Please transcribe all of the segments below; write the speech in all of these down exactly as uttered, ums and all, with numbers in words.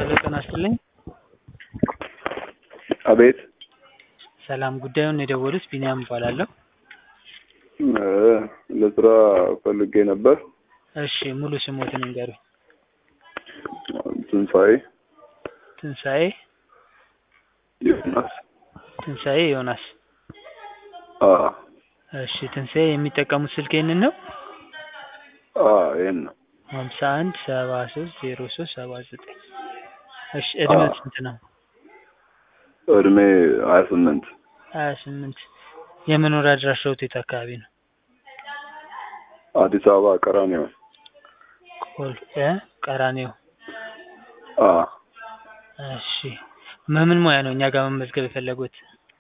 ሄሎ ጤና ይስጥልኝ። አቤት። ሰላም ጉዳዩን የደወሉት ቢኒያም እባላለሁ። እ ለስራ ፈልጌ ነበር። እሺ ሙሉ ስሞትን ንገሩኝ። ትንሳኤ ትንሳኤ ዮናስ። ትንሳኤ ዮናስ። አ እሺ ትንሳኤ የሚጠቀሙት ስልክ ይሄንን ነው? አ ይሄን ነው። ሃምሳ አንድ ሰባ ሶስት ዜሮ ሶስት ሰባ ዘጠኝ። እሺ እድሜው ስንት ነው? እድሜ ሀያ ስምንት ሀያ ስምንት የመኖሪያ አድራሻው የት አካባቢ ነው? አዲስ አበባ ቀራኒዮ። ኮልፌ ቀራኒዮ። አ እሺ ምን ሙያ ነው እኛ ጋር መመዝገብ የፈለጉት?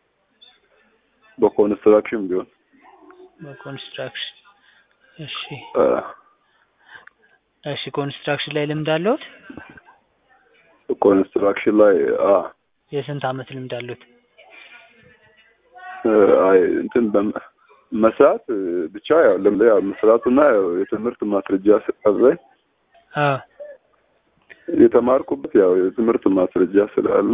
በኮንስትራክሽን ቢሆን። በኮንስትራክሽን። እሺ አ እሺ ኮንስትራክሽን ላይ ልምድ አለዎት? ኮንስትራክሽን ላይ አ የስንት አመት ልምድ አለዎት? አይ እንትን መስራት ብቻ ያው ልምድ ያው መስራቱና የትምህርት ማስረጃ ስላለ አ የተማርኩበት ያው የትምህርት ማስረጃ ስላለ።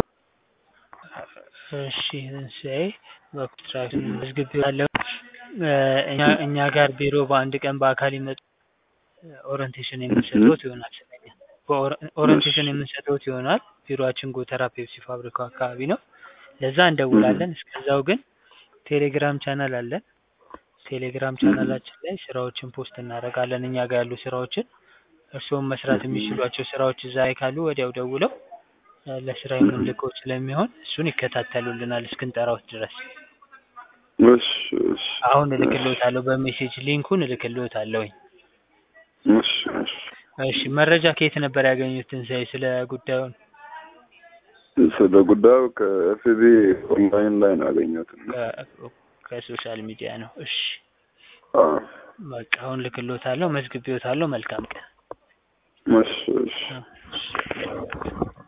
እሺ እሺ በኮንስትራክሽን መዝግብ ያለው እኛ እኛ ጋር ቢሮ በአንድ ቀን በአካል ይመጡ ኦሪንቴሽን የምንሰጥዎት ይሆናል። ስለኛ በኦሪንቴሽን የምንሰጥዎት ይሆናል። ቢሮአችን ጎተራ ፔፕሲ ፋብሪካው አካባቢ ነው። ለዛ እንደውላለን። እስከዛው ግን ቴሌግራም ቻናል አለን። ቴሌግራም ቻናላችን ላይ ስራዎችን ፖስት እናደርጋለን። እኛ ጋር ያሉ ስራዎችን እርስዎም መስራት የሚችሏቸው ስራዎች እዛ ላይ ካሉ ወዲያው ደውለው ለስራ የምንልከው ስለሚሆን እሱን ይከታተሉልናል እስክንጠራዎት ድረስ። እሺ እሺ አሁን እልክልዎታለሁ በሜሴጅ ሊንኩን እልክልዎታለሁ። እሺ እሺ እሺ መረጃ ከየት ነበር ያገኙት ትንሳኤ ስለ ጉዳዩ? ስለ ጉዳዩ ከኤፍቢ ኦንላይን ላይ ነው ያገኘሁት። ከሶሻል ሚዲያ ነው። እሺ አ በቃ አሁን እልክልዎታለሁ፣ መዝግቤዎታለሁ። መልካም ቀን። እሺ እሺ